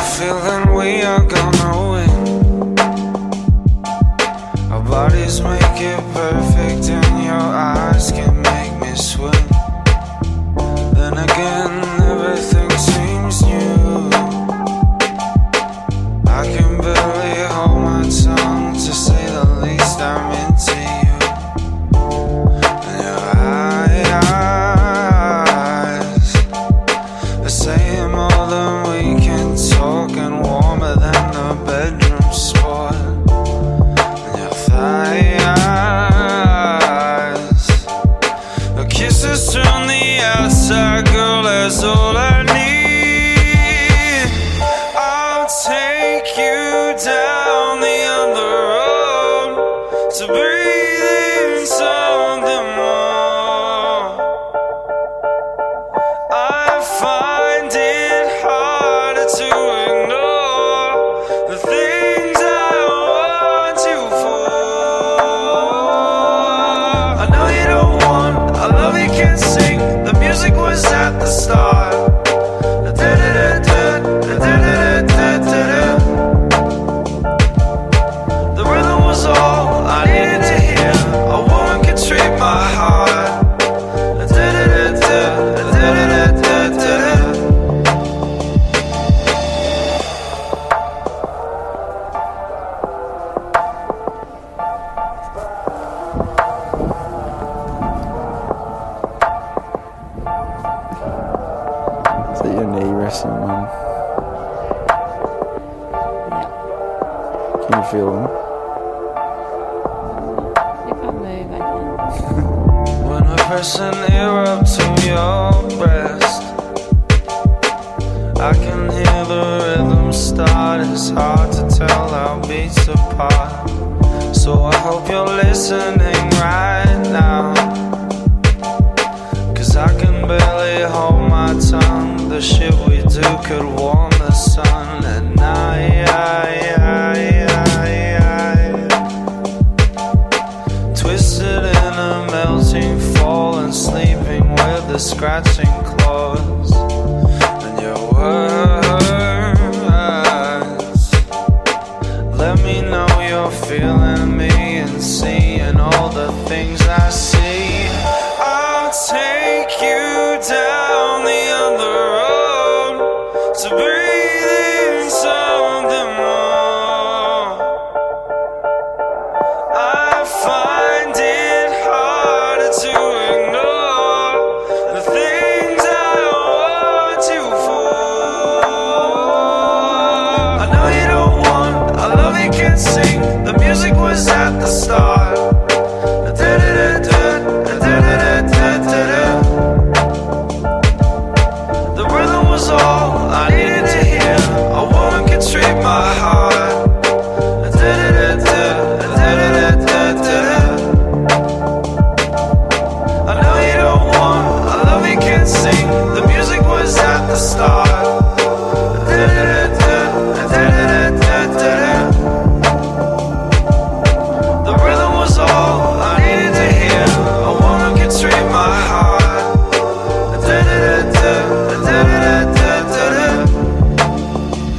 feeling we are gonna win. Our bodies make it perfect and your eyes can make me swim. Then again, everything seems new. I can barely hold my tongue, to say the least. I'm into you. And your eyes are saying more than we can talk, and warmer than the bedroom sport. And your thighs, the kisses from the outside, girl, that's all I need. I'll take you down the other road to breathe in something more. I find it harder to ignore the things I want you for. I know you don't want, I love you can't sing. The music was at the start. The rhythm was all I needed to hear. A woman could treat my heart. Is that your knee resting, Mum? Can you feel them? If I move, I can. When I press an ear up to your breast, I can hear the rhythm start. It's hard to tell our beats apart. So I hope you're listening right now, 'cause I can barely hold my tongue. The shit we do could warm the sun at night. Twisted in a melting fall and sleeping with the scratching claws. And your words let me know you're feeling me and seeing all the things I see. I'll take you down the other road to breathe